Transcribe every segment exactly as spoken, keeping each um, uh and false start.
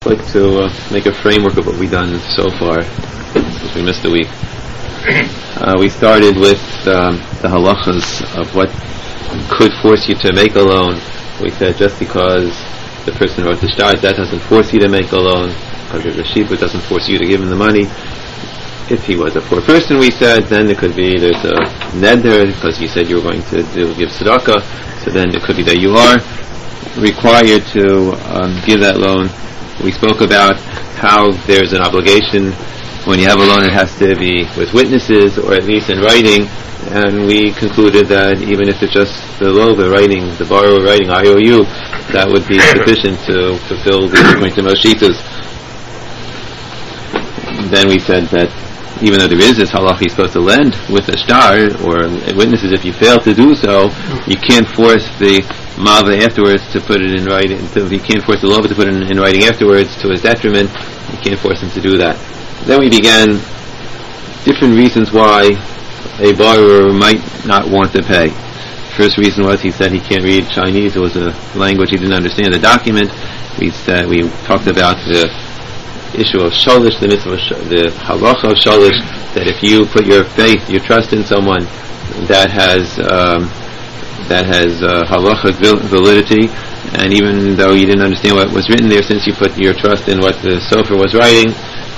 I'd like to uh, make a framework of what we've done so far, since we missed a week. Uh, we started with um, the halachas of what could force you to make a loan. We said just because the person wrote the shtar, that doesn't force you to make a loan. Because there's a sheep, it doesn't force you to give him the money. If he was a poor person, we said, then it could be there's a neder, because you said you were going to do, give tzedakah, so then it could be that you are required to um, give that loan. We spoke about how there's an obligation when you have a loan, it has to be with witnesses or at least in writing, and we concluded that even if it's just the loan, writing, the borrower writing I O U, that would be sufficient to fulfill the according to Moshitas. Then we said that even though there is this halach, he's supposed to lend with a shtar or witnesses. If you fail to do so, you can't force the mava afterwards to put it in writing. To, you can't force the lover to put it in, in writing afterwards to his detriment. You can't force him to do that. Then we began different reasons why a borrower might not want to pay. First reason was he said he can't read Chinese. It was a language he didn't understand. The document we said we talked about the issue of sholish, the mitzvah, of sh- the halacha of sholish, that if you put your faith, your trust in someone, that has um, that has uh, halacha validity, and even though you didn't understand what was written there, since you put your trust in what the sofer was writing,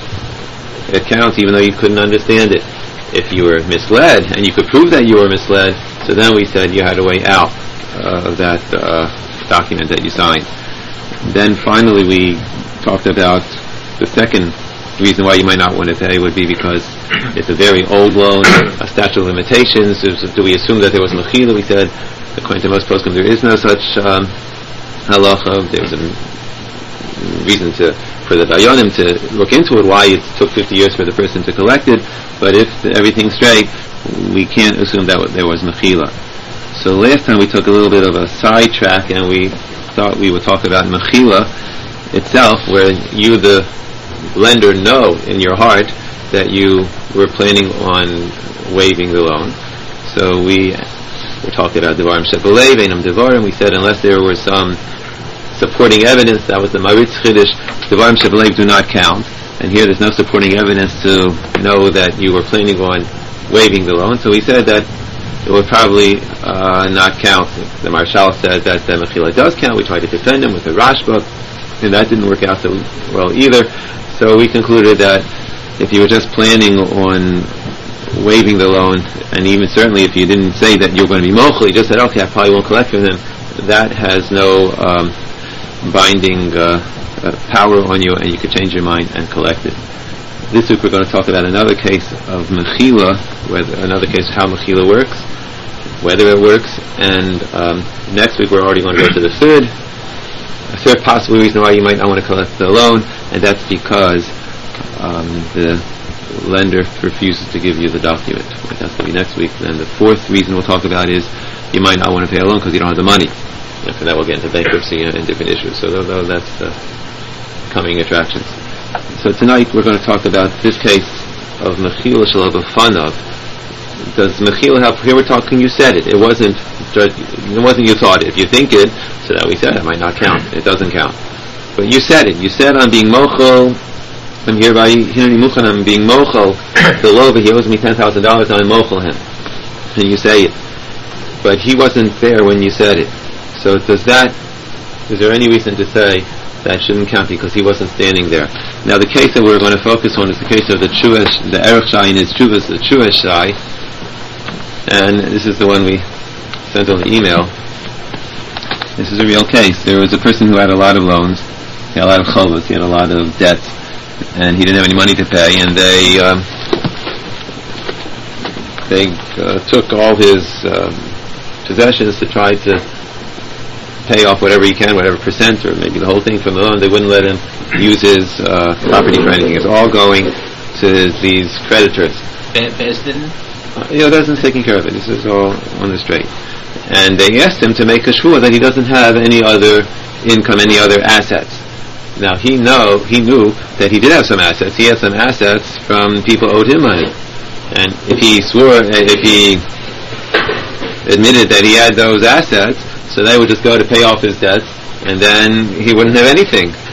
it counts, even though you couldn't understand it. If you were misled, and you could prove that you were misled, so then we said you had to weigh out uh, that uh, document that you signed. Then finally we talked about the second reason why you might not want to pay would be because it's a very old loan, a statute of limitations. Do we assume that there was mechila? We said, according to most poskim, there is no such um, halacha. There's a reason to for the dayanim to look into it, why it took fifty years for the person to collect it. But if everything's straight, we can't assume that there was mechila. So last time we took a little bit of a sidetrack, and we thought we would talk about mechila itself, where you, the lender, know in your heart that you were planning on waiving the loan. So we were talking about devarim shebelev, einam devarim. We said unless there was some supporting evidence, that was the maritz chiddush, devarim shebelev do not count. And here there's no supporting evidence to know that you were planning on waiving the loan. So we said that it would probably uh, not count. The Marshal said that the mechila does count. We tried to defend him with the Rashba, and that didn't work out so well either. So we concluded that if you were just planning on waiving the loan, and even certainly if you didn't say that you were going to be mochel, you just said, okay, I probably won't collect from him, that has no um, binding uh, uh, power on you, and you could change your mind and collect it. This week we're going to talk about another case of mechila, whether another case of how mechila works, whether it works, and um, next week we're already going to go to the third A third possible reason why you might not want to collect the loan, and that's because um, the lender refuses to give you the document. That's going to be next week. Then the fourth reason we'll talk about is you might not want to pay a loan because you don't have the money. After that we'll get into bankruptcy and, and different issues. So though that's the coming attractions. So tonight we're going to talk about this case of mechila shel b'fanav. Does mechila have? Here we're talking. You said it. It wasn't. It wasn't you thought it. If you think it, so that we said it might not count. It doesn't count. But you said it. You said I'm being mochel. I'm hereby hineni muchan. I'm being mochel. The lover, he owes me ten thousand dollars. I'm mochel him. And you say it. But he wasn't there when you said it. So does that? Is there any reason to say that shouldn't count because he wasn't standing there? Now the case that we're going to focus on is the case of the Chuvesh, the Erech Shai in his Chuvas, the Chuvesh Shai. And this is the one we sent on the email. This is a real case. There was a person who had a lot of loans. He had a lot of chovos. He had a lot of debts. And he didn't have any money to pay. And they um, they uh, took all his um, possessions to try to pay off whatever he can, whatever percent, or maybe the whole thing from the loan. They wouldn't let him use his uh, property for anything. It's all going to these creditors. Bez didn't? Uh, you know, doesn't taking care of it. This is all on the straight. And they asked him to make a shvua that he doesn't have any other income, any other assets. Now he know he knew that he did have some assets. He had some assets from people who owed him money, and if he swore, if he admitted that he had those assets, so they would just go to pay off his debts, and then he wouldn't have anything.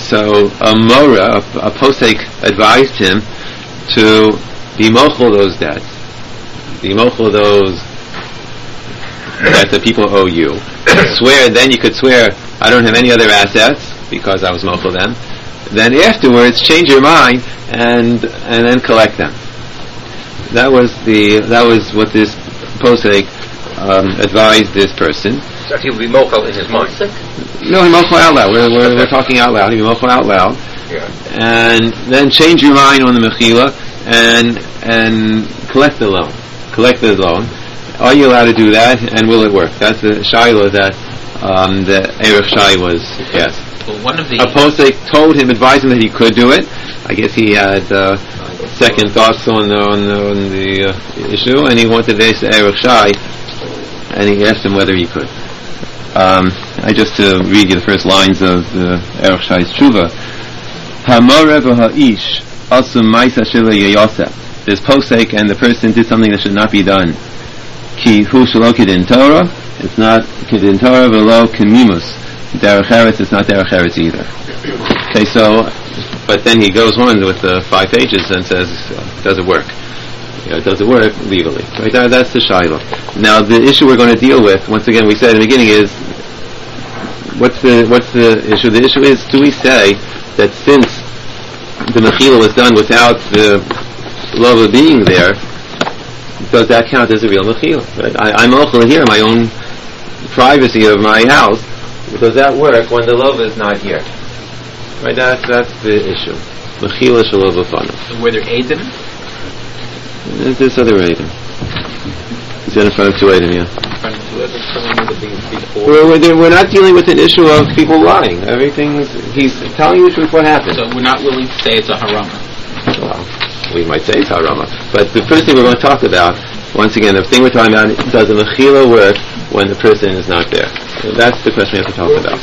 so a Mora, a, a posek, advised him to be mochel those debts, be mochel those that the people owe you. Swear, then you could swear, I don't have any other assets because I was mochel them. Then afterwards, change your mind and and then collect them. That was the that was what this posek um, advised this person. So he would be mochel in his mind. No, he mochel out loud. We're we're, we're talking out loud. He mochel out loud, yeah. And then change your mind on the mechila and and collect the loan. Collect the loan. Are you allowed to do that? And will it work? That's the shaila that um, the Erech Shai was asked. Well, one of the a posek told him, advised him that he could do it. I guess he had uh, second thoughts on the on the, on the uh, issue, and he wanted to ask Erech Shai, and he asked him whether he could. Um, I just to uh, read you the first lines of the Erech Shai's tshuva. Hamore v'ha'ish asum ma'isa shelo yayasa. There's posek, and the person did something that should not be done. Ki hu shelo kedin Torah. It's not kedin Torah v'lo kemimus. Derech Eretz, it's not Derech Eretz either. Okay, so, but then he goes on with the five pages and says, uh, does it work? You know, does it work legally? Right, that, that's the shaila. Now, the issue we're going to deal with, once again, we said at the beginning, is what's the what's the issue? The issue is, do we say that since the mechila was done without the lova being there, does that count as a real mechila? Right? I, I'm mechila here in my own privacy of my house. Does that work when the lova is not here? Right, that's that's the issue. Mechila shalova fana. Were there Eidim? There's this other Eidim. He's in front of two Eidim, yeah. We're, we're, we're not dealing with an issue of people lying. Everything's, he's telling you the truth what happened. So we're not willing to say it's a harama. Well, we might say it's harama. But the first thing we're going to talk about, once again, the thing we're talking about, does the mechila work when the person is not there? That's the question we have to talk about.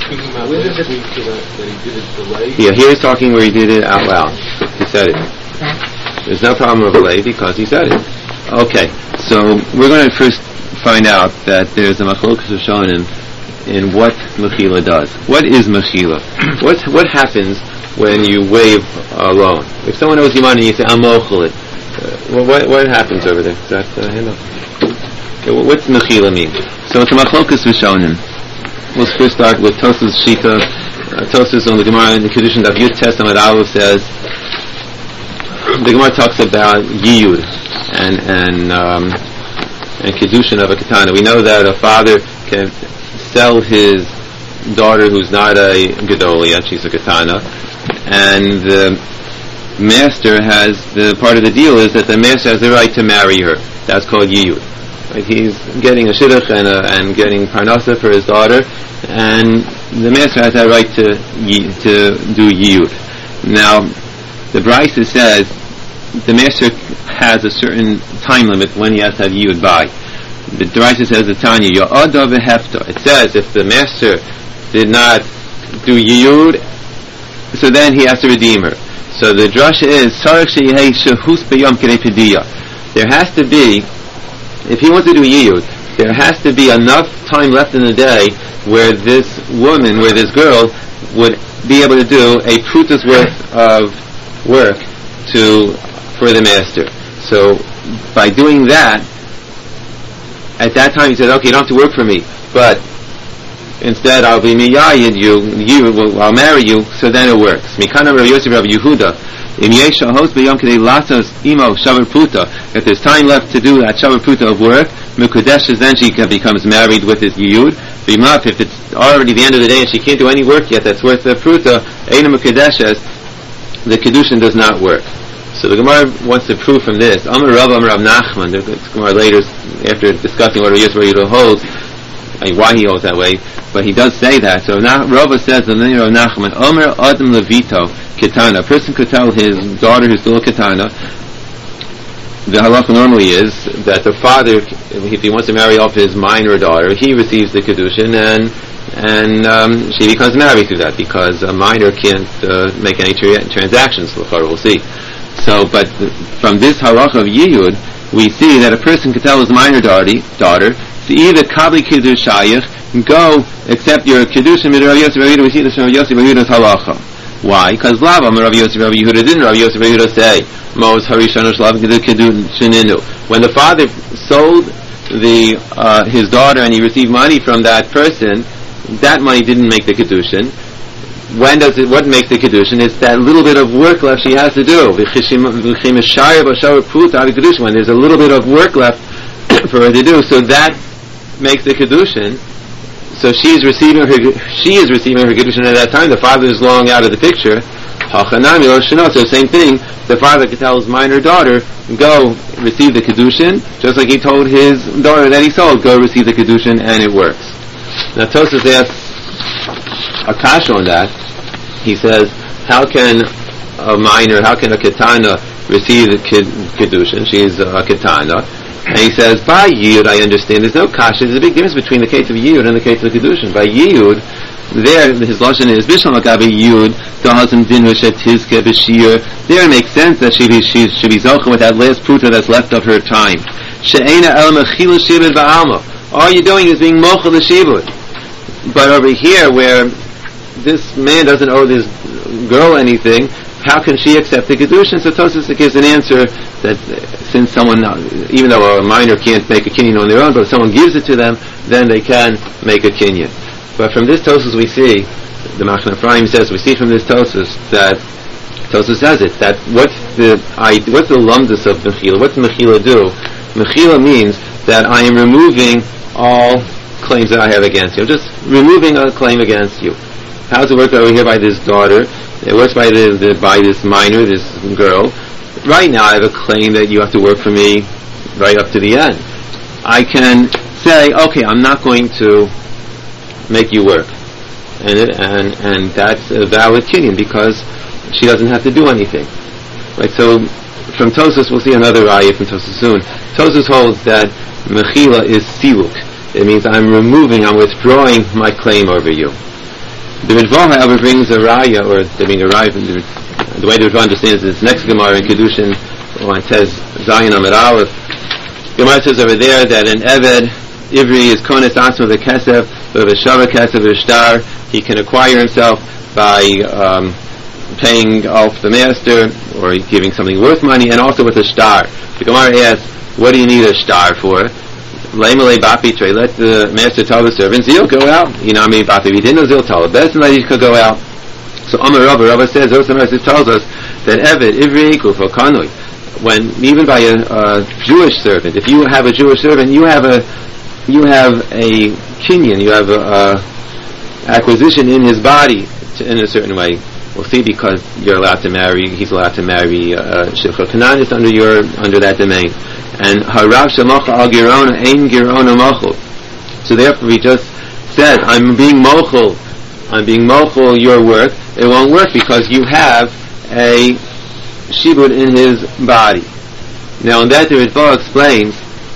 Yeah, here he's talking where he did it out loud. He said it. There's no problem of delay because he said it. Okay, so we're going to first find out that there's a machlokas of shonim in what mechila does. What is mechila? What what happens when you waive a loan? If someone owes you money and you say, I'm mochel it, uh, what, what happens over there? Is that uh, hand up? Okay, what's mechila mean? So it's a machlokas of shonim. We'll first start with Tosas Shita. Uh, Tosas on the Gemara in the Kedushin Daf Yud Testament Aleph says the Gemara talks about Yiyud and and um, and Kedushin of a Ketana. We know that a father can sell his daughter who's not a Gedolia, she's a Ketana, and the master has, the part of the deal is that the master has the right to marry her. That's called Yiyud. Like he's getting a shidduch and, a, and getting parnasa for his daughter, and the master has that right to to do yiyud. Now, the Brisa says the master has a certain time limit when he has to have yiyud by. The Brisa says the Tanya yo'ada v'hefta. It says if the master did not do yiyud, so then he has to redeem her. So the drasha is sarich sheyehei shehus b'yom k'nei pediya. There has to be, if he wants to do yiyud, there has to be enough time left in the day where this woman, where this girl, would be able to do a pruta's worth of work to for the master. So by doing that, at that time he said, okay, you don't have to work for me, but instead I'll be miyayid you, you will, I'll marry you, so then it works. Mikana Rav Yosef Rav Yehuda. If there's time left to do that shavar puta of work, Mukadeshes, then she becomes married with his yiyud. If it's already the end of the day and she can't do any work yet that's worth the pruta, Eina Mukadeshes, the kedushin does not work. So the Gemara wants to prove from this. Amar Rav Amar Rav Nachman. The Gemara later, after discussing what Rav Yisrael holds, I mean, why he holds that way, but he does say that. So Rava says in the name of Nachman, Omer Adam Levito Ketana. A person could tell his daughter who's still a Ketana. The halacha normally is that the father, if he wants to marry off his minor daughter, he receives the kedushin and and um, she becomes married through that because a minor can't uh, make any tra- transactions. We'll see. So, but from this halacha of yiyud, we see that a person could tell his minor daughter, daughter to either kabli kiddush shayich, go accept your kedushin with Rav Yosef Rav Yehuda, we see this from Rav Yosef Rav Yehuda's halacha. Why? Because Lava, Rav Yosef, Rav Yehuda didn't. Rav Yosef, Rav Yehuda say, Mos Harishon Shlav Kedushininu. When the father sold the uh, his daughter and he received money from that person, that money didn't make the Kedushin. When does it? What makes the Kedushin? It's that little bit of work left she has to do. When there's a little bit of work left for her to do, so that makes the Kedushin. So she is receiving her she is receiving her Kedushin at that time. The father is long out of the picture. So same thing, the father could tell his minor daughter, go receive the Kedushin, just like he told his daughter that he sold, go receive the Kedushin, and it works. Now Tosfos asks a kasha on that. He says, how can a minor, how can a ketana receive the Kedushin? She's a ketana. And he says, by Yiyud, I understand, there's no kasha. There's a big difference between the case of Yiyud and the case of Kedushin. By Yiyud, there, his lashon is, Bishlam Akabe Yiyud, Dahazim Dinu Shetizke B'Shir. There it makes sense that she be, she should be zocha with that last puta that's left of her time. She'ena el mechila shibud ba'alma. All you're doing is being mochel the shibud. But over here, where this man doesn't owe this girl anything, how can she accept the Kedushin? So Tosfos gives an answer that since someone, even though a minor can't make a kinyan on their own, but if someone gives it to them, then they can make a kinyan. But from this Tosfos we see, the Machne Ephraim says, we see from this Tosfos that, Tosfos says it, that what's the I, what's the lumdus of Mechila? What's Mechila do? Mechila means that I am removing all claims that I have against you. I'm just removing a claim against you. How does it work over here by this daughter? It works by the, the by this minor, this girl. Right now I have a claim that you have to work for me right up to the end. I can say, okay, I'm not going to make you work. And it, and and that's a valid kinyan because she doesn't have to do anything. Right, so from Tosfos we'll see another raya from Tosfos soon. Tosfos holds that Mechila is siluk. It means I'm removing, I'm withdrawing my claim over you. The Ritva, however, brings a raya, or there being a raya, the, the way the Ritva understands this next Gemara in Kedushin, when it says Zayin Amid Aleph, Gemara says over there that an Eved, Ivri is Kones Asma the Kesef, the Shava Kesef Ishtar, he can acquire himself by um, paying off the master, or giving something worth money, and also with a star. The Gemara asks, what do you need a star for? Let the master tell the servants, he'll go out. You know, I mean, Bapi, we didn't know he'll tell the best and he could go out. So Amar Rava, Rava says, Rava tells us that Eved, Ivri, Kufa, Kanoi, when, even by a, a Jewish servant, if you have a Jewish servant, you have a, you have a kinyan, you have a, a acquisition in his body to, in a certain way. We'll see, because you're allowed to marry, he's allowed to marry uh, Shifcha Kananis under your, under that domain. And harav shemacha al girona ein girona mochel. So therefore, we just said, I'm being mochel, I'm being mochel your work. It won't work because you have a shibud in his body. Now, in that the Ritva explains.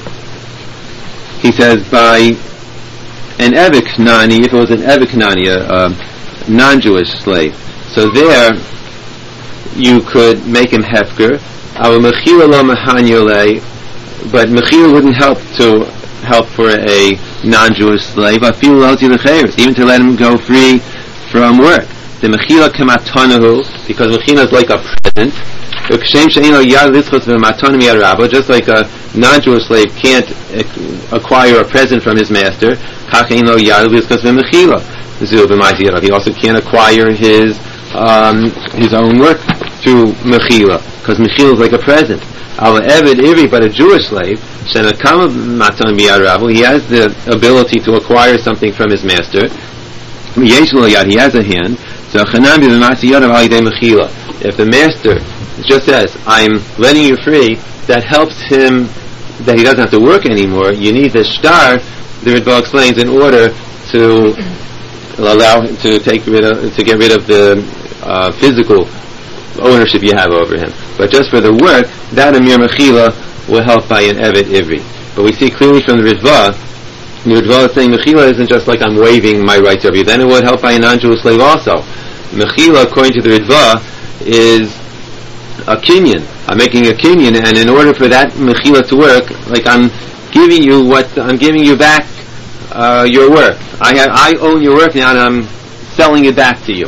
He says by an evik nani, if it was an evik nani, a, a non-Jewish slave. So there, you could make him hefker. Our mechila lo mehanyolei. But Mechila wouldn't help to help for a non-Jewish slave. I feel even to let him go free from work. The Mechila kematanahu, because Mechila is like a present. Just like a non-Jewish slave can't acquire a present from his master, he also can't acquire his um, his own work through Mechila, because Mechila is like a present. Our Eved Ivri, but a Jewish slave, he has the ability to acquire something from his master. He has a hand. So if the master just says, I'm letting you free, that helps him, that he doesn't have to work anymore. You need the star, the Ritva explains, in order to allow him to take rid of, to get rid of the uh, physical ownership you have over him. But just for the work, that Amir Mechila will help by an Evet Ivri. But we see clearly from the Ritva, the Ritva is saying Mechila isn't just like I'm waiving my rights over you. Then it would help by a non-Jewish slave also. Mechila, according to the Ritva, is a kinyan. I'm making a kinyan, and in order for that Mechila to work, like I'm giving you what, I'm giving you back uh, your work. I have, I own your work now, and I'm selling it back to you.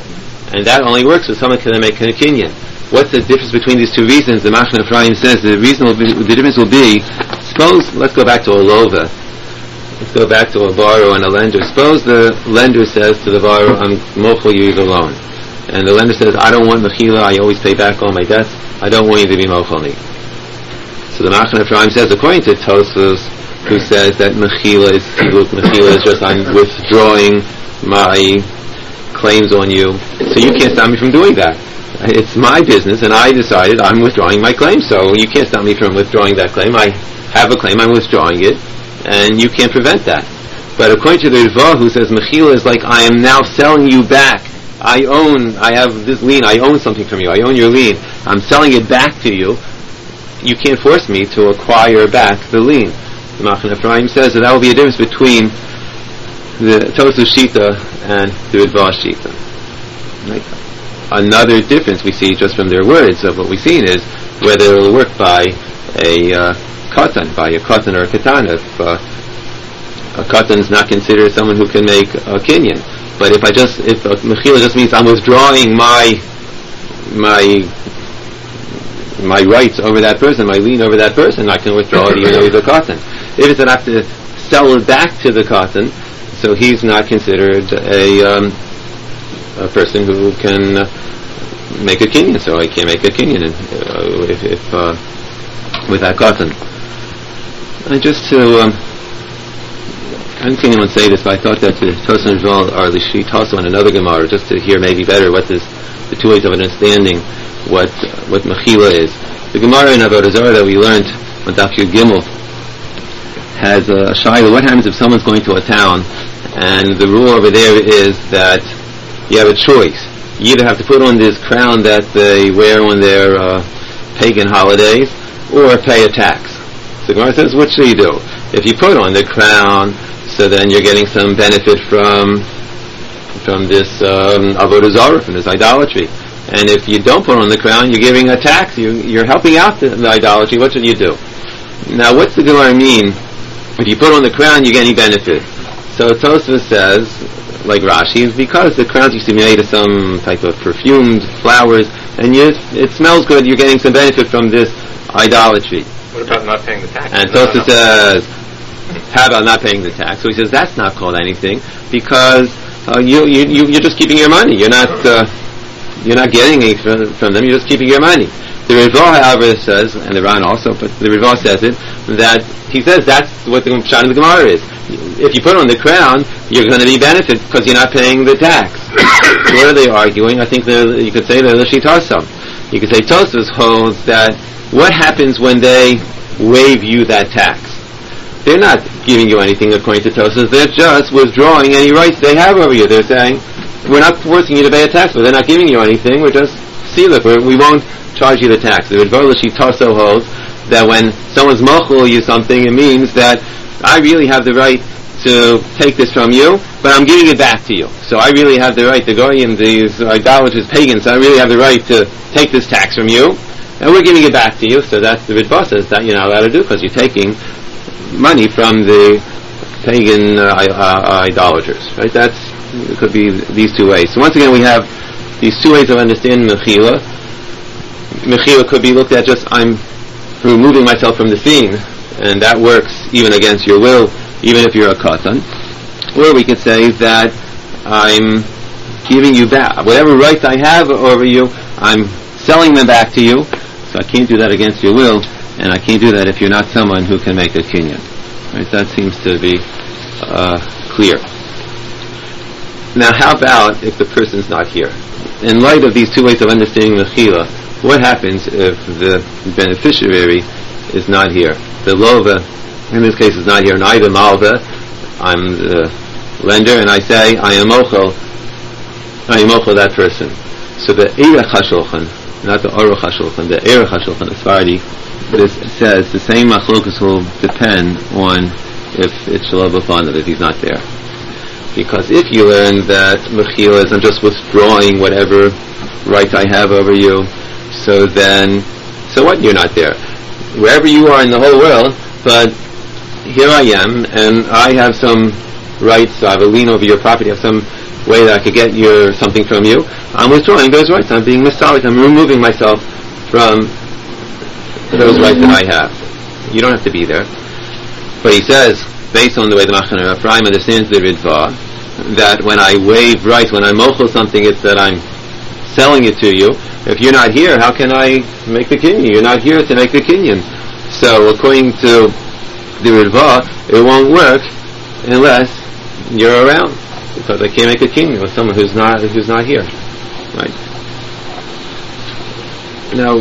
And that only works if someone can make a kinyan. What's the difference between these two reasons? The Machne Ephraim says the reason will be, the difference will be, suppose, let's go back to a lova. Let's go back to a borrower and a lender. Suppose the lender says to the borrower, I'm mochel you the loan. And the lender says, I don't want mechila, I always pay back all my debts, I don't want you to be mochel me. So the Machne Ephraim says, according to Tosfos, who says that mechila is, mechila is just, I'm withdrawing my claims on you, so you can't stop me from doing that. It's my business, and I decided I'm withdrawing my claim, so you can't stop me from withdrawing that claim. I have a claim, I'm withdrawing it, and you can't prevent that. But according to the Ritva, who says mechila is like, I am now selling you back, I own, I have this lien, I own something from you, I own your lien, I'm selling it back to you, you can't force me to acquire back the lien. The Machne Ephraim says that that will be a difference between the Tosfos Shita and the Ritva Shita. Right? Another difference we see just from their words of what we've seen is whether it will work by a uh, katan, by a katan or a katana. If uh, a katan is not considered someone who can make a kinyan, but if I just if a mechila just means I'm withdrawing my my my rights over that person, my lien over that person, I can withdraw it even though he's a katan. If it's that I have to sell it back to the katan, so he's not considered a um, a person who can uh, make a kinyan, so I can't make a kinyan uh, if, if uh, with that katan. And just to, um, I haven't seen anyone say this, but I thought that the Tosfos and Ritva are the Shita also in another Gemara, just to hear maybe better what this, the two ways of understanding what what mechila is. The Gemara in Avodah Zarah that we learned on Daf Yud Gimel has a shayla. What happens if someone's going to a town and the rule over there is that you have a choice. You either have to put on this crown that they wear on their uh, pagan holidays, or pay a tax. So the Gemara says, what should you do? If you put on the crown, so then you're getting some benefit from from this um, avodah zarah, from this idolatry. And if you don't put on the crown, you're giving a tax. You, you're helping out the, the idolatry. What should you do? Now, what's the Gemara mean? If you put on the crown, you get any benefit. So Tosfos says, like Rashi, is because the crowns used to be made of some type of perfumed flowers, and you, it smells good, you're getting some benefit from this idolatry. What about not paying the tax? And Tosfos says, how about not paying the tax? So he says, that's not called anything, because uh, you, you, you, you're just keeping your money. You're not uh, you're not getting anything from, from them, you're just keeping your money. The Ritva, however, says, and the Ran also, but the Ritva says it, that he says that's what the Pshat of the Gemara is. If you put on the crown, you're going to be benefited because you're not paying the tax. So what are they arguing? I think you could say they're the Shitasam. You could say Tosfos holds that what happens when they waive you that tax? They're not giving you anything according to Tosfos. They're just withdrawing any rights they have over you. They're saying, we're not forcing you to pay a tax, but they're not giving you anything. We're just, see, look, we're, we won't charge you the tax. The Ritva Shitaso holds that when someone's mochel you something, it means that I really have the right to take this from you, but I'm giving it back to you. So I really have the right to go in these idolaters, pagans, I really have the right to take this tax from you, and we're giving it back to you. So that's the Ritva says that you're not allowed to do because you're taking money from the pagan uh, uh, idolaters. Right? That's it could be these two ways. So once again, we have these two ways of understanding mechila. Mechila could be looked at just I'm removing myself from the scene, and that works even against your will, even if you're a katan. Or we could say that I'm giving you back whatever rights I have over you, I'm selling them back to you, so I can't do that against your will, and I can't do that if you're not someone who can make a kinyan. Right? That seems to be uh, clear. Now, how about if the person's not here? In light of these two ways of understanding mechila, what happens if the beneficiary is not here? The lova, in this case, is not here, and I, the malva, I'm the lender, and I say, I am mochel, I am mochel that person. So the Eirech HaShulchan, not the Aruch HaShulchan, the Eirech HaShulchan, as Sephardi, this says the same machlokus will depend on if it's Shalom B'Fanav, if he's not there. Because if you learn that mechila is I'm just withdrawing whatever rights I have over you, so then, so what? You're not there. Wherever you are in the whole world, but here I am, and I have some rights, so I have a lien over your property, I have some way that I could get your something from you, I'm withdrawing those rights. I'm being mistalid. I'm removing myself from those rights that I have. You don't have to be there. But he says, based on the way the Machane Ephraim understands the Ritva, that when I waive rights, when I mochel something, it's that I'm selling it to you. If you're not here, how can I make the kinyan? You're not here to make the kinyan. So according to the Ritva, it won't work unless you're around, because I can't make a kinyan with someone who's not who's not here. Right? Now,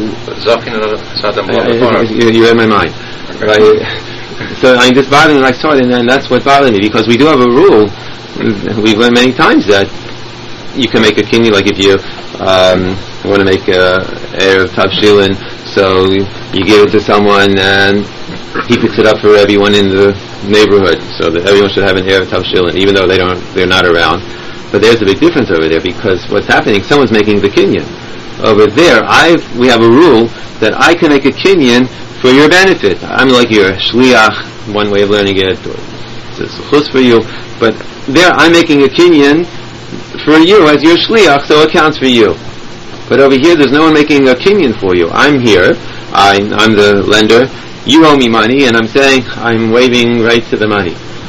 uh, you, you read my mind. Right? So I'm just bothering like sort, and then that's what bothers me, because we do have a rule. We've learned many times that you can make a kinyan, like if you um, want to make a erev tavshilin, so you give it to someone and he picks it up for everyone in the neighborhood, so that everyone should have an erev tavshilin, even though they don't, they're not around. But there's a big difference over there, because what's happening? Someone's making the kinyan. Over there, I've we have a rule that I can make a kinyan for your benefit. I'm like your shliach, one way of learning it, or it's a chus for you. But there, I'm making a kinyan for you as your shliach, so it counts for you. But over here, there's no one making a kinyan for you. I'm here. I'm, I'm the lender. You owe me money, and I'm saying I'm waiving rights to the money.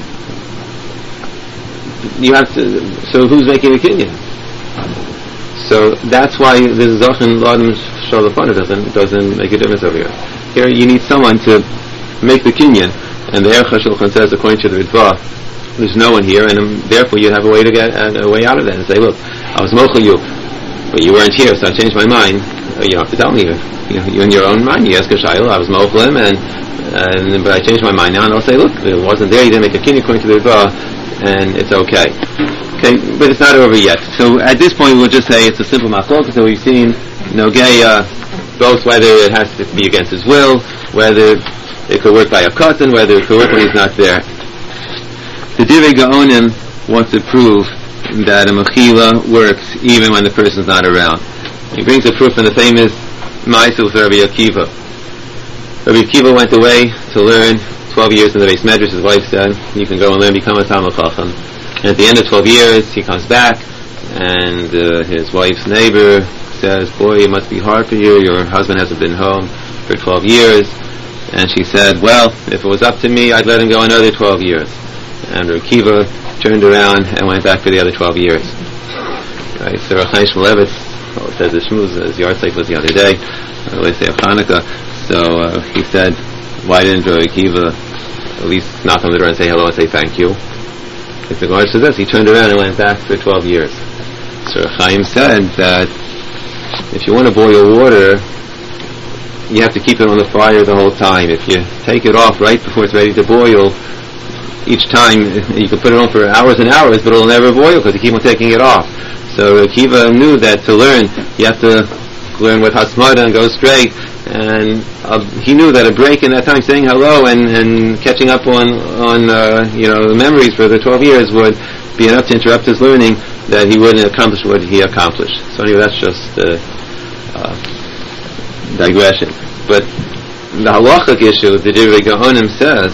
You have to. So who's making a kinyan? So that's why this Zachin Ladam Shalafana doesn't doesn't make a difference over here. Here you need someone to make the kinyan, and the Erech HaShulchan says, according to the Ritva, there's no one here, and um, therefore you have a way to get uh, a way out of that and say, look, I was mochel you, but you weren't here, so I changed my mind. You don't have to tell me. You, you in your own mind, you ask a shayla, I was mochel him, and, and but I changed my mind now, and I'll say, look, it wasn't there, you didn't make a kinyan according to the Ritva, and it's okay. Okay, but it's not over yet. So at this point, we'll just say it's a simple machlokes. So we've seen Nogea, both whether it has to be against his will, whether it could work by a cousin, whether it could work when he's not there. The Divrei Gaonim wants to prove that a mechila works even when the person's not around. He brings a proof in the famous Ma'aseh of Rabbi Akiva. Rabbi Akiva went away to learn twelve years in the Beis Medrash. His wife said, you can go and learn, become a Talmid Chacham. And at the end of twelve years, he comes back, and uh, his wife's neighbor says, boy, it must be hard for you. Your husband hasn't been home for twelve years. And she said, well, if it was up to me, I'd let him go another twelve years. And Rabbi Akiva turned around and went back for the other twelve years. Right, so Rav Chaim Shmulevitz well, said the Shmuz, his yard site was the other day, uh, let's say of Hanukkah. So uh, he said, why didn't Rabbi Akiva at least knock on the door and say hello and say thank you? If the Gemara says this, he turned around and went back for twelve years. So Chaim said that if you want to boil water, you have to keep it on the fire the whole time. If you take it off right before it's ready to boil, each time you can put it on for hours and hours, but it'll never boil because you keep on taking it off. So Akiva knew that to learn, you have to learn with Hasmada and go straight. And uh, he knew that a break in that time, saying hello and, and catching up on on uh, you know memories for the twelve years would be enough to interrupt his learning, that he wouldn't accomplish what he accomplished. So anyway, that's just uh, uh, digression. But the halachic issue, the Divrei Gaonim says,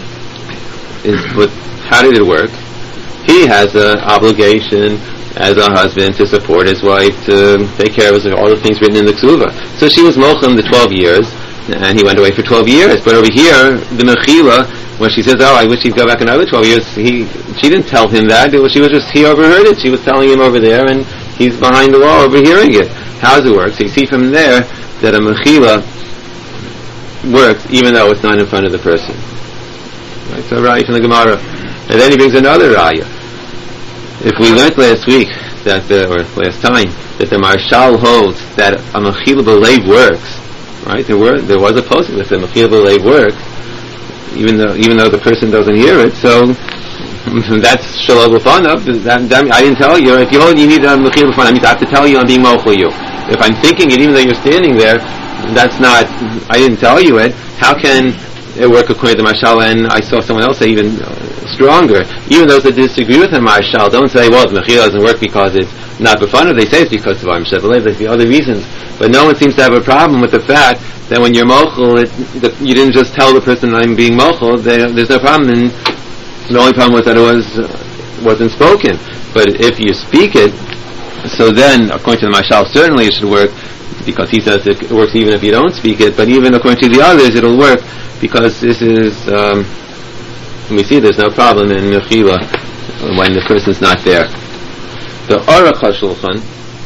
is what? How did it work? He has an obligation as a husband to support his wife, to take care of his, all the things written in the Ksuva. So she was Mochem the twelve years, and he went away for twelve years. But over here, the Mechila, when she says, oh, I wish he'd go back another twelve years, he, she didn't tell him that. It was, she was just, he overheard it. She was telling him over there, and he's behind the wall overhearing it. How does it work? So you see from there that a Mechila works even though it's not in front of the person. Right? So Raya from the Gemara. And then he brings another Raya. If we learned last week that the, or last time that the Marshal holds that a Mechila B'Leiv works, right? There were there was a posting that the Mechila B'Leiv works, even though even though the person doesn't hear it. So that's Shalom B'Fanav. That, that I didn't tell you. If you hold, you need a Mechila B'Fanav. I mean, I have to tell you I'm being mochel you. If I'm thinking it, even though you're standing there, that's not. I didn't tell you it. How can it work according to Marshal? And I saw someone else say even stronger. Even those that disagree with him, Marshal, don't say, well, the Mechila doesn't work because it's not b'fanav. They say it's because of Am Shevalev. There's the other reasons. But no one seems to have a problem with the fact that when you're mochel, it, that you didn't just tell the person I'm being mochel. There's no problem. And the only problem was that it was uh, wasn't spoken. But if you speak it, so then, according to the Mashal, certainly it should work, because he says it works even if you don't speak it, but even according to the others, it'll work, because this is, um, we see there's no problem in Mechila when the person's not there. The Aruch HaShulchan,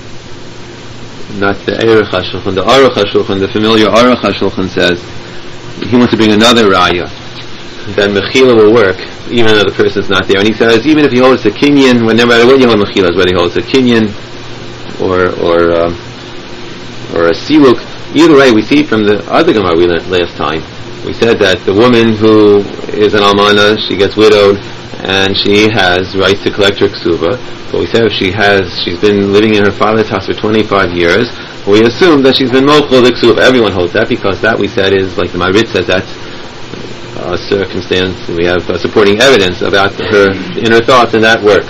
not the Eruch HaShulchan, the Aruch HaShulchan, the familiar Aruch HaShulchan says, he wants to bring another raya, that Mechila will work even though the person's not there. And he says, even if he holds a kinyan, when no matter what you hold Mechila, whether he holds a kinyan or or um, or a siluk, either way, we see from the other Gemara we learned last time, we said that the woman who is an almana, she gets widowed, and she has rights to collect her ksuba. But we said if she has, she's been living in her father's house for twenty-five years, we assume that she's been mochel the ksuba. Everyone holds that, because that we said is, like the Marit says, that's a circumstance, we have uh, supporting evidence about her inner thoughts, and that works.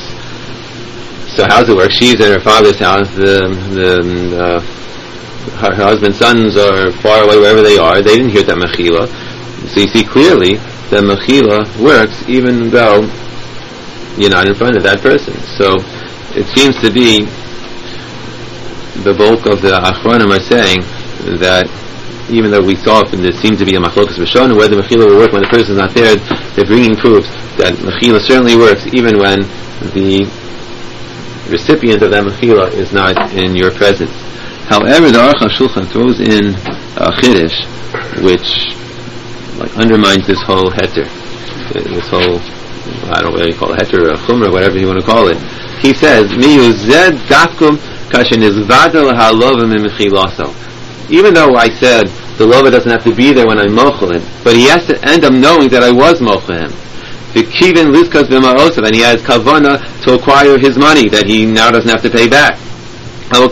So how does it work? She's in her father's house, the, the uh, her, her husband's sons are far away wherever they are, they didn't hear that Mechila. So you see clearly that Mechila works even though you're not in front of that person. So it seems to be the bulk of the Achronim are saying that even though we saw, and there seems to be a machlokas b'shon, whether Mechila will work when the person is not there, they're bringing proofs that Mechila certainly works even when the recipient of that Mechila is not in your presence. However, the Aruch HaShulchan throws in a chiddush which like undermines this whole heter, this whole, I don't know what you call it, heter or chumrah, whatever you want to call it. He says, "Miyuzed dafkum kashen izvada lahalovim imichilaso." Even though I said the lova doesn't have to be there when I mochel him, but he has to end up knowing that I was mochel him. The kivin lizkas b'ma'osav, and he has kavana to acquire his money that he now doesn't have to pay back. But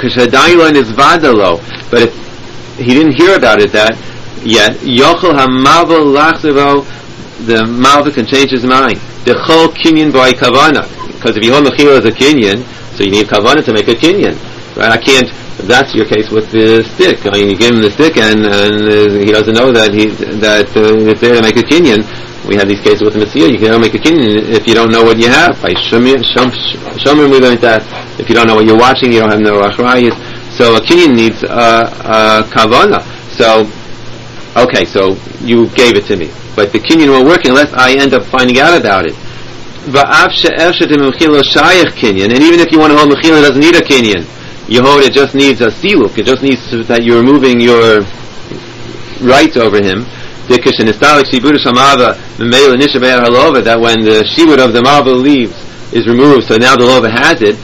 if he didn't hear about it that yet, yochel ha'malva lachzevo, the malva can change his mind. The chol kinyan by kavana, because if you hold mechila as a kinyan, so you need kavana to make a kinyan, right? I can't. That's your case with the stick. I mean, you give him the stick, and, and uh, he doesn't know that he that uh, it's there to make a kinyan. We have these cases with the Messiah. You can never make a kinyan if you don't know what you have. By Shomer, we learned that if you don't know what you're watching, you don't have no achrayus. So a kinyan needs uh, uh, kavana. So, okay, so you gave it to me, but the kinyan won't work unless I end up finding out about it. And even if you want to hold mechila, it doesn't need a kinyan. You hold it just needs a siluk. It just needs to, that you're removing your rights over him. That when the shibud of the marble leaves is removed, so now the lova has it.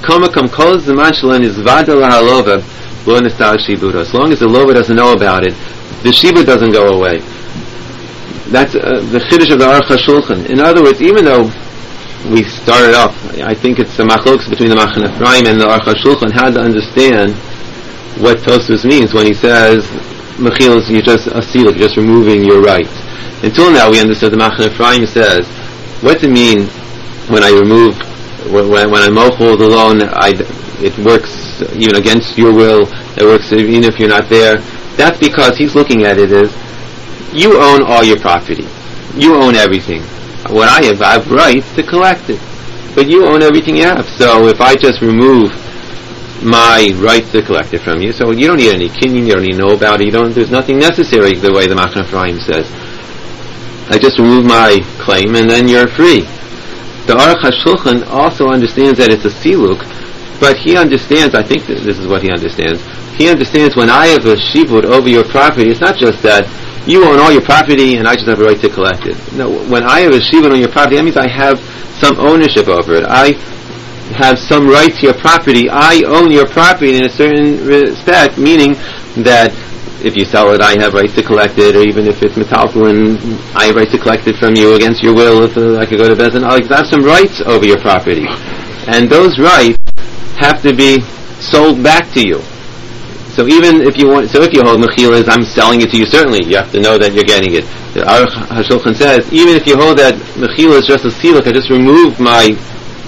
As long as the lova doesn't know about it, the shibud doesn't go away. That's uh, the chiddush of the Aruch HaShulchan. In other words, even though we started off, I think it's a machlokes between the Machane Ephraim and the Aruch HaShulchan how to understand what Tosfos means when he says Mechil is you're just a seal, you're just removing your rights. Until now we understood the Machane Ephraim says, what's it mean when I remove, when, when I mochel the loan, I, it works even against your will, it works even if you're not there. That's because he's looking at it as, you own all your property. You own everything. What I have, I have rights to collect it. But you own everything you have. So if I just remove my rights to collect it from you, so you don't need any kinyan, you don't need to know about it, you don't, there's nothing necessary the way the Machane Ephraim says. I just remove my claim and then you're free. The Aruch HaShulchan also understands that it's a siluk, but he understands, I think this is what he understands, he understands when I have a shibud over your property, it's not just that you own all your property and I just have a right to collect it. No, when I have a shibud on your property, that means I have some ownership over it. I have some right to your property. I own your property in a certain respect, meaning that if you sell it, I have rights to collect it, or even if it's metaltalin, I have rights to collect it from you against your will. If uh, I could go to Bezdin, I have some rights over your property. And those rights have to be sold back to you. So even if you want, so if you hold mechila as I'm selling it to you, certainly you have to know that you're getting it. The Aruch HaShulchan says, even if you hold that mechila is just a siluk, I just removed my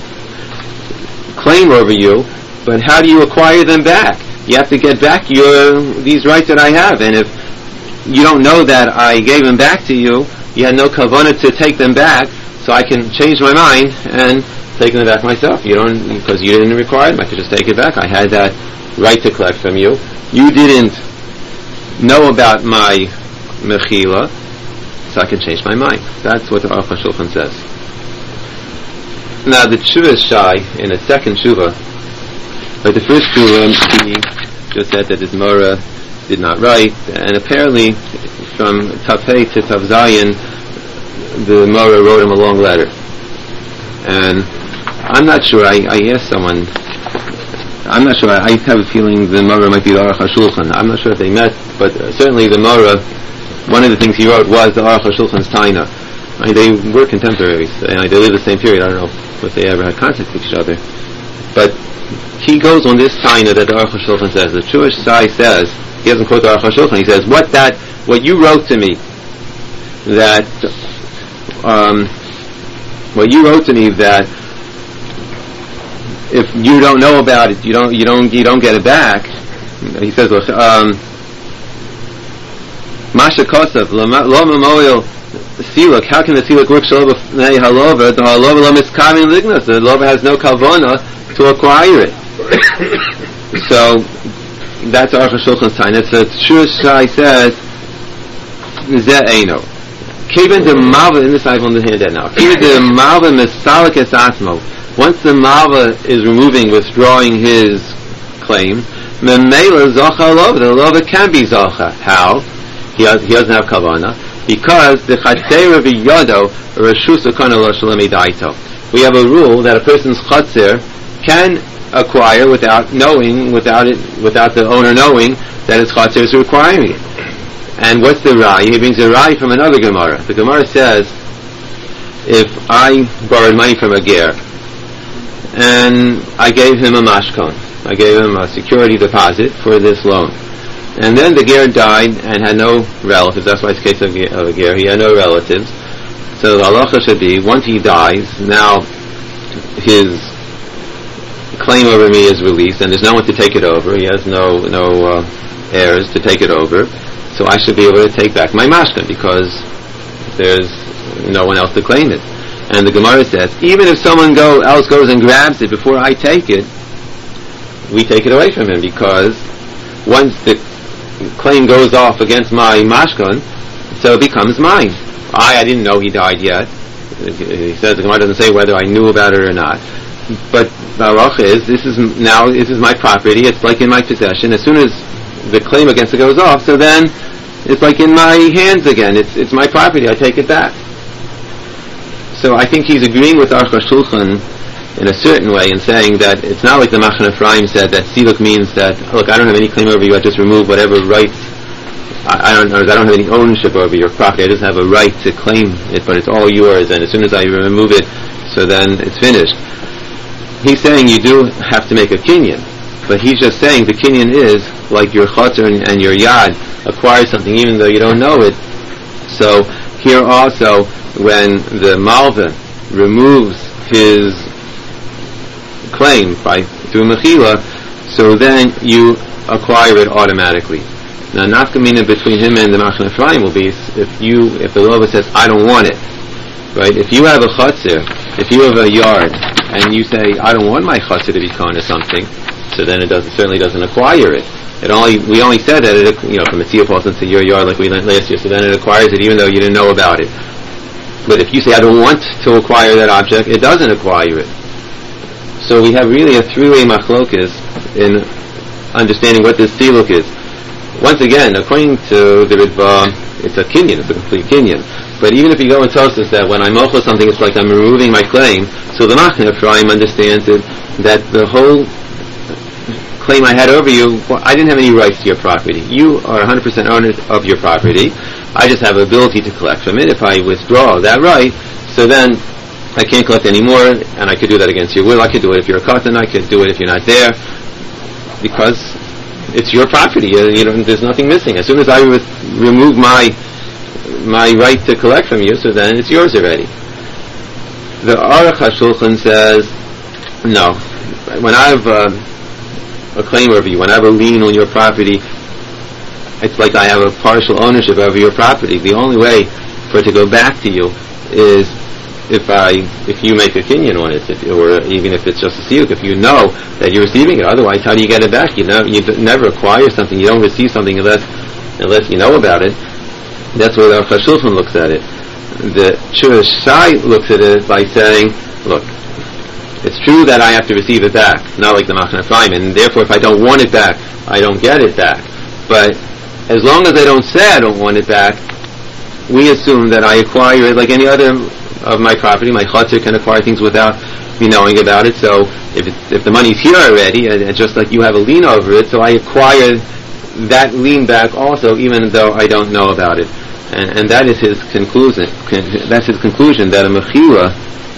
claim over you, but how do you acquire them back? You have to get back your these rights that I have, and if you don't know that I gave them back to you, you had no kavanah to take them back, so I can change my mind and taken it back myself. You don't, because you didn't require it, I could just take it back. I had that right to collect from you. You didn't know about my mechila, so I can change my mind. That's what the Aruch HaShulchan says. Now the tshuva is shy in a second tshuva. But the first tshuva, he just said that his Mora did not write, and apparently from Tafei to Tav Zayin, the Mora wrote him a long letter. And I'm not sure, I, I asked someone, I'm not sure, I have a feeling the Mora might be the Aruch HaShulchan. I'm not sure if they met, but certainly the Mora, one of the things he wrote was the Aruch HaShulchan's Taina. I mean, they were contemporaries, and they lived the same period. I don't know if they ever had contact with each other. But he goes on this Taina that the Aruch HaShulchan says. The Jewish Sai says, he doesn't quote the Aruch HaShulchan, he says, what that, what you wrote to me, that, um, what you wrote to me that if you don't know about it, you don't, you don't, you don't get it back. He says, um, Masha Kosav, Lo Memoil Siluk, how can the Siluk work Shalom B'nei Halova? The Halova Lo Miskamin Lignas, the Halova has no Kavona to acquire it. So, that's Aruch HaShulchan's time. That's what Shush Shai says, Ze Eino. Kevin de Malva, in this I will hand that now. Kevin de Malva Mesalik Es Asmo. Once the Malva is removing, withdrawing his claim, Memela Zocha Halova, the Halova can be Zocha. How? He, has, he doesn't have Kavana. Because the Chatzer V'Yodo Reshus Akana Lo Shalem Daito. We have a rule that a person's Chatzer can acquire without knowing, without it, without the owner knowing that his Chatzer is requiring it. And what's the Rai? He brings a Rai from another Gemara. The Gemara says, if I borrowed money from a ger, and I gave him a mashkon, I gave him a security deposit for this loan, and then the ger died and had no relatives. That's why it's a case of a ger. He had no relatives. So the halacha should be, once he dies, now his claim over me is released, and there's no one to take it over. He has no no uh, heirs to take it over. So I should be able to take back my mashkan because there's no one else to claim it. And the Gemara says, even if someone go, else goes and grabs it before I take it, we take it away from him, because once the claim goes off against my mashkan, so it becomes mine. I, I didn't know he died yet. He says, the Gemara doesn't say whether I knew about it or not. But the halacha is, this is now, this is my property, it's like in my possession. As soon as the claim against it goes off, so then it's like in my hands again. It's it's my property. I take it back. So I think he's agreeing with Aruch HaShulchan in a certain way in saying that it's not like the Machane Ephraim said that Siluk means that, look, I don't have any claim over you. I just remove whatever rights. I, I don't I don't have any ownership over your property. I just have a right to claim it, but it's all yours. And as soon as I remove it, so then it's finished. He's saying you do have to make a kinyan. But he's just saying the kinyan is like your chotzer and, and your yad acquire something even though you don't know it. So here also, when the malva removes his claim by through mechila, so then you acquire it automatically. Now, nafkamina between him and the Machane Ephraim will be if you if the lova says I don't want it, right? If you have a chotzer, if you have a yard, and you say I don't want my chotzer to be kon or something. So then it doesn't certainly doesn't acquire it. It only we only said that it you know from a tzia falls into your yard like we learned last year. So then it acquires it even though you didn't know about it. But if you say I don't want to acquire that object, it doesn't acquire it. So we have really a three-way machlokas in understanding what this siluk is. Once again, according to the Ritva, it's a kinyan, it's a complete kinyan. But even if you go and tell us that when I mochel something, it's like I'm removing my claim. So the Machane Ephraim understands it that the whole claim I had over you, well, I didn't have any rights to your property. You are one hundred percent owner of your property. I just have ability to collect from it. If I withdraw that right, so then I can't collect anymore, and I could do that against your will. I could do it if you're a katan. I could do it if you're not there, because it's your property. You, you know, there's nothing missing. As soon as I re- remove my my right to collect from you, so then it's yours already. The Aruch HaShulchan says, no. When I have uh, a claim over you, when I have a lien on your property, it's like I have a partial ownership over your property. The only way for it to go back to you is if I, if you make a kinyan on it, if, or even if it's just a siyuk, if you know that you're receiving it, otherwise how do you get it back? You know, you never acquire something, you don't receive something unless, unless you know about it. That's where the Aruch HaShulchan looks at it. The Shur Shai looks at it by saying, look, it's true that I have to receive it back, not like the Machane Ephraim, and therefore if I don't want it back, I don't get it back. But as long as I don't say I don't want it back, we assume that I acquire it like any other of my property. My chutzner can acquire things without me knowing about it. So if it, if the money's here already, and, and just like you have a lien over it, so I acquire that lien back also, even though I don't know about it. And, and that is his conclusion. That's his conclusion, that a mechila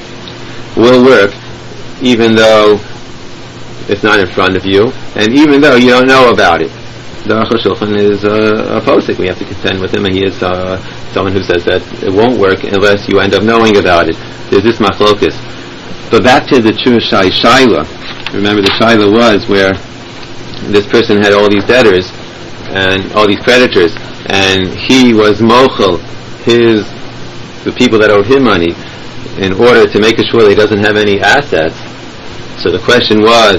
will work even though it's not in front of you, and even though you don't know about it. The Aruch HaShulchan is uh, a posik. We have to contend with him, and he is uh, someone who says that it won't work unless you end up knowing about it. There's this machlokus. But back to the Shur Shai Shaila. Remember, the Shaila was where this person had all these debtors and all these creditors, and he was mochel his the people that owed him money in order to make sure that he doesn't have any assets. So the question was,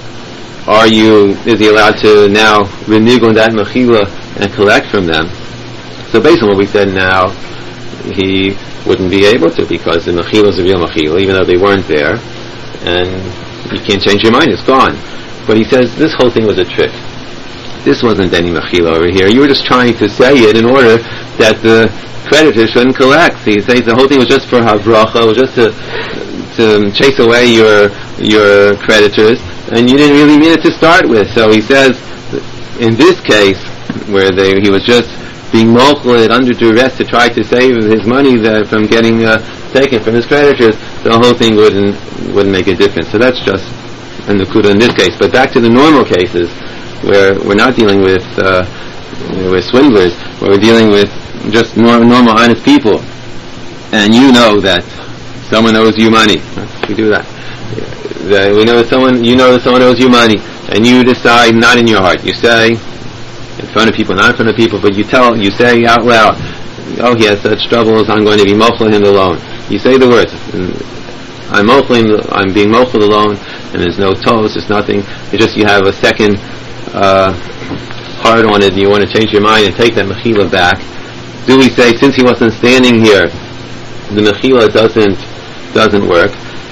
are you, is he allowed to now renege on that mechila and collect from them? So based on what we said now, he wouldn't be able to, because the mechila is a real mechila, even though they weren't there, and you can't change your mind, it's gone. But he says this whole thing was a trick. This wasn't any mechila over here. You were just trying to say it in order that the creditors shouldn't collect. So he says the whole thing was just for havracha, it was just to to chase away your your creditors, and you didn't really mean it to start with. So he says, in this case, where they, he was just being mochel under duress to try to save his money that, from getting uh, taken from his creditors, the whole thing wouldn't wouldn't make a difference. So that's just a nakuda in this case. But back to the normal cases, where we're not dealing with uh, with swindlers, where we're dealing with just normal, normal honest people, and you know that someone owes you money. We do that. That we know that someone, you know that someone owes you money, and you decide, not in your heart, you say in front of people, not in front of people, but you tell, you say out loud, oh, he has such troubles, I'm going to be mochel him the loan. You say the words, I'm mochel, I'm being mochel the loan, and there's no toes, there's nothing. It's just you have a second uh, heart on it, and you want to change your mind and take that mechila back. Do we say, since he wasn't standing here, the mechila doesn't doesn't work?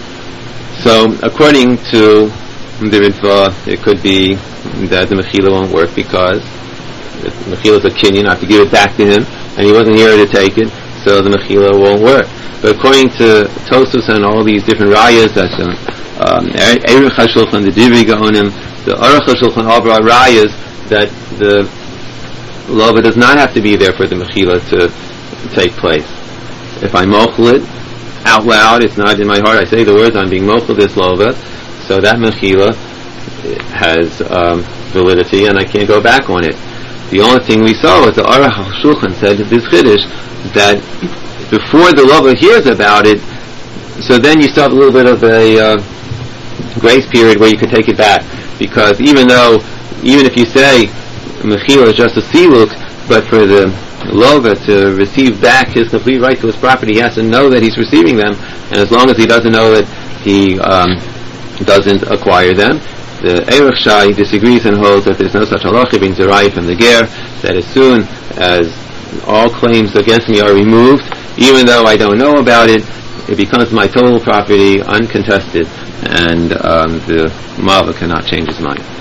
So, according to the Ritva, it could be that the mechila won't work because the mechila is a kinyan, I have to give it back to him, and he wasn't here to take it, so the mechila won't work. But according to Tosfos and all these different rayas, that's um, Aruch HaShulchan, the Divrei Gaonim, the Aruch HaShulchan, all brought rayas that the lova does not have to be there for the mechila to take place. If I mochel it out loud, it's not in my heart, I say the words, I'm being mochel this lova, so that mechila has um, validity and I can't go back on it. The only thing we saw was the Aruch HaShulchan said this chiddush, that before the lova hears about it, so then you still have a little bit of a uh, grace period where you can take it back, because even though, even if you say mechila is just a siluk, but for the lova to receive back his complete right to his property, he has to know that he's receiving them, and as long as he doesn't know that he um, doesn't acquire them, the Eruch Shai disagrees and holds that there's no such halacha being derived from the ger, that as soon as all claims against me are removed, even though I don't know about it, it becomes my total property uncontested, and um, the malva cannot change his mind.